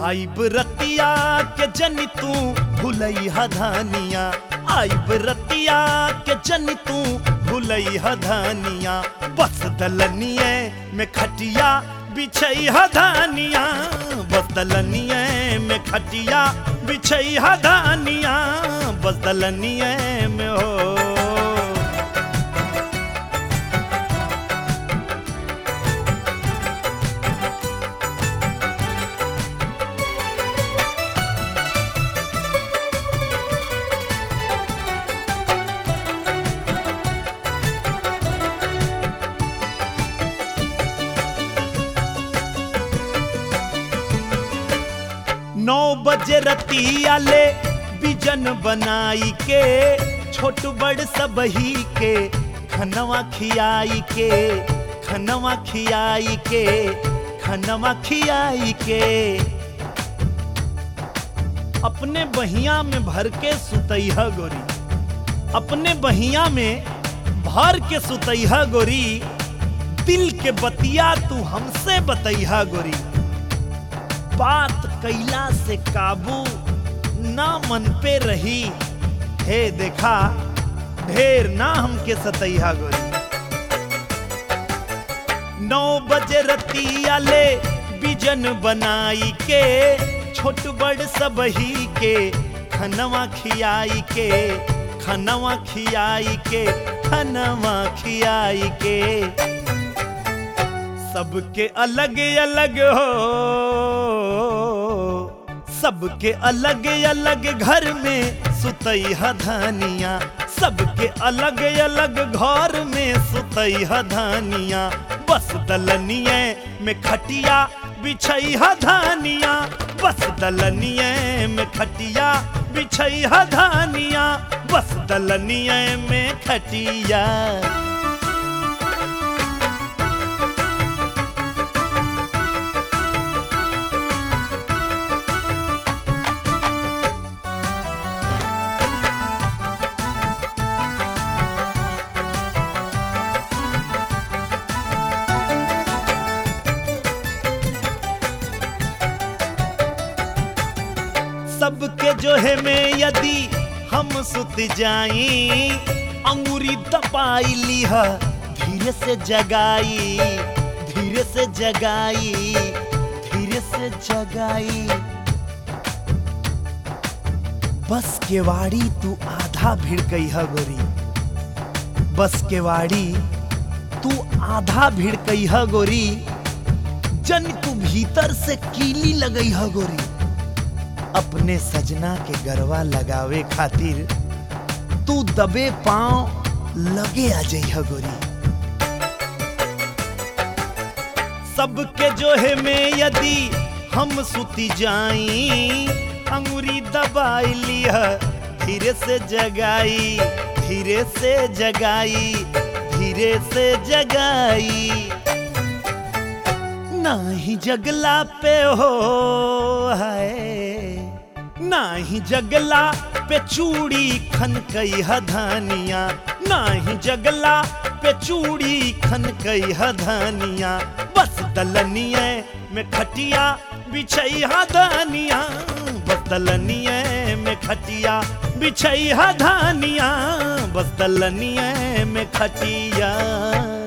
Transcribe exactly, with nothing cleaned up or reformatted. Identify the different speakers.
Speaker 1: आइब रतिया के जनी तू भुलैहा धानिया, आइब रतिया के जनी तू भुलैहा धानिया, बस दलनिए में खटिया बिछैहा धानिया, बस दलनिए में खटिया बिछैहा धानिया, बस दलनिए में हो। नौ बजे रतिया ले बिजन बनाई के, छोट बड़ सबही के खनवा खियाई के, खनवा खियाई के, खनवा खियाई के। अपने बहिया में भर के सुतैहा गोरी, अपने बहिया में भर के सुतैहा गोरी, दिल के बतिया तू हमसे बतैहा गोरी। बात कैला से काबू ना मन पे रही, हे देखा ढेर ना हमके सतैहा गोरी। नौ बजे रतिया ले बिजन बनाई के, छोट बड़ सबही के खनवा खियाई के, खनवा खियाई के, खनवा खियाई के। सबके अलग अलग हो, सबके अलग अलग घर में सुतैहा धानिया, सबके अलग अलग घर में सुतैहा धानिया, बस दलनिए में खटिया बिछैहा धानिया, बस दलनिए में खटिया बिछैहा धानिया, बस दलनिए में खटिया। सबके जो है में यदि हम सुत जाई, अंगूरी दबाई लिहा धीरे से जगाई, धीरे से जगाई, धीरे से जगाई। बस केवाड़ी तू आधा भिड़कैहा गोरी, बस केवाड़ी तू आधा भिड़कैहा गोरी, जन तू भीतर से कीली लगैहा गोरी। अपने सजना के गरवा लगावे खातिर तू दबे पांव लगे आ जइहा गोरी। सबके जो है में यदि हम सुती जाई, अंगूरी दबाई लिया धीरे से जगाई, धीरे से जगाई, धीरे से जगाई। नाही जगला पे हो है, नाही जगला पे चूड़ी खनकैहा धानिया, नाही जगला पे चूड़ी खनकैहा धानिया, बस दलनिए में खटिया बिछैहा धानिया, बस दलनिए में खटिया बिछैहा धानिया, बस दलनिए में खटिया।